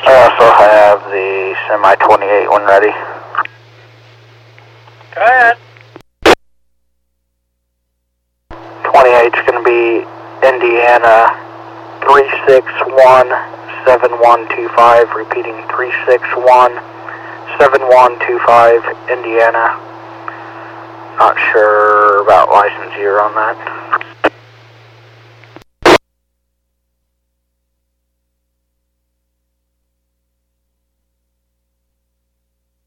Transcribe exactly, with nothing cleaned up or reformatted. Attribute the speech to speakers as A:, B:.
A: I also have the semi twenty-eight one ready.
B: Go ahead.
A: twenty-eight's going to be Indiana three six one seven one two five, repeating three six one seven one two five, Indiana. Not sure about license year on that.